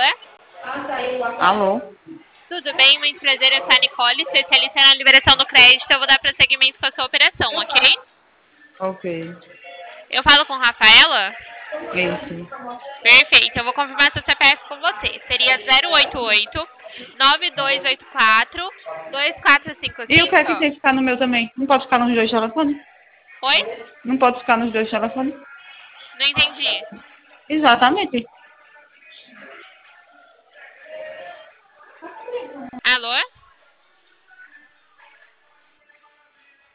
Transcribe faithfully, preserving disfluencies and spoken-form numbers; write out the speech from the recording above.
Alô? Tudo bem? Muito prazer, eu sou a Nicole, especialista na liberação do crédito. Eu vou dar prosseguimento com a sua operação, ok? Ok. Eu falo com Rafaela? Isso. Perfeito, eu vou confirmar seu C P F com você. Seria zero oito oito, nove dois oito quatro, dois quatro cinco E o que é cinco? que tem que ficar no meu também? Não pode ficar nos dois telefones? Oi? Não pode ficar nos dois telefones? Não entendi. Exatamente. Alô?